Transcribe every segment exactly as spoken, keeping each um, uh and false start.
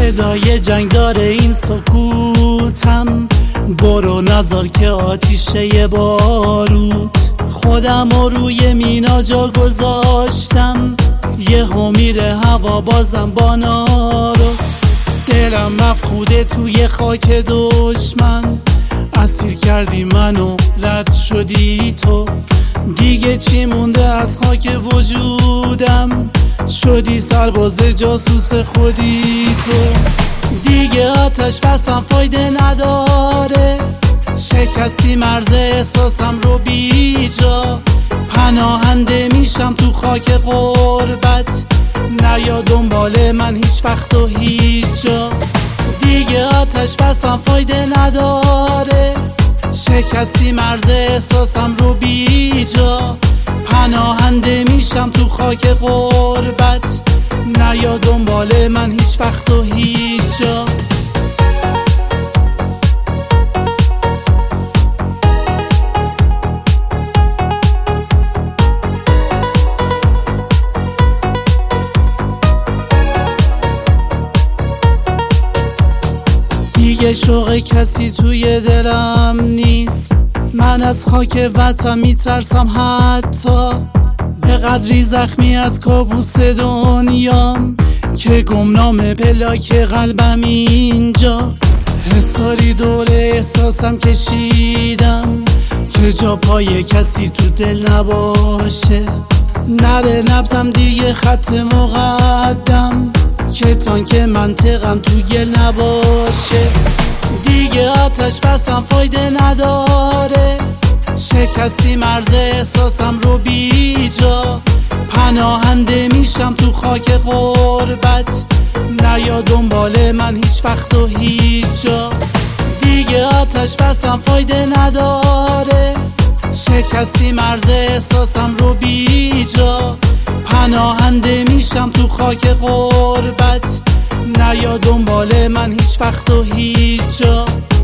صدای جنگ داره این سکوتم، برو نذار که آتیشه بارود. خودم رو روی مینا جا گذاشتم، یه هم میره هوا بازم با نارت. دلم مفقوده توی خاک دشمن، اسیر کردی منو رد شدی تو. دیگه چی مونده از خاک وجودم، شدی سرباز جاسوس خودی تو. دیگه آتش بسم فایده نداره، شکستی مرز احساسم رو بی جا. پناهنده میشم تو خاک غربت، نیا دنبال من هیچ وقت و هیچ جا. دیگه آتش بسم فایده نداره، شکستی مرز احساسم رو بی جا. پناهنده میشم تو خاک غربت، نیا دنبال من هیچ وقت و هیچ جا. دیگه شوق کسی توی دلم نیست، من از خاک وطن میترسم حتی. به قدری زخمی از کابوس دنیام که گمنام پلاک قلبم اینجا. حساری دور احساسم کشیدم که جا پای کسی تو دل نباشه. نره نبزم دیگه خط مقدم که تانک منطقم تو گل نباشه. دیگه آتش بسم فایده نداره، شکستی مرز احساسم رو بی جا. پناهنده میشم تو خاک غربت، نیا دنبال من هیچ وقت و هیچ جا. دیگه آتش بسم فایده نداره، شکستی مرز احساسم رو بی جا. پناهنده میشم تو خاک غربت، نیا دنبال من هیچ وقت و هیچ جا.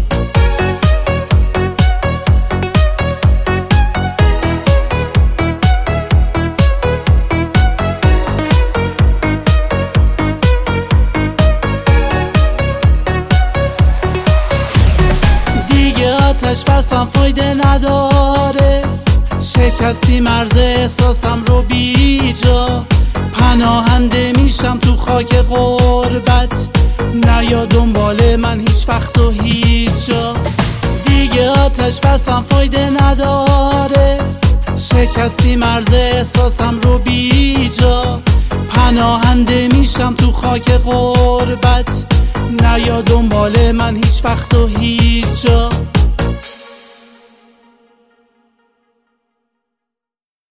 دیگه آتش بسم فایده نداره، شکستی مرز احساسم رو بی جا. پناهنده میشم تو خاک غربت، نیا دنبال من هیچ وقت و هیچ جا. دیگه آتش بسم فایده نداره، شکستی مرز احساسم رو بی جا. پناهنده میشم تو خاک غربت، نیا دنبال من هیچ وقت و هیچ جا.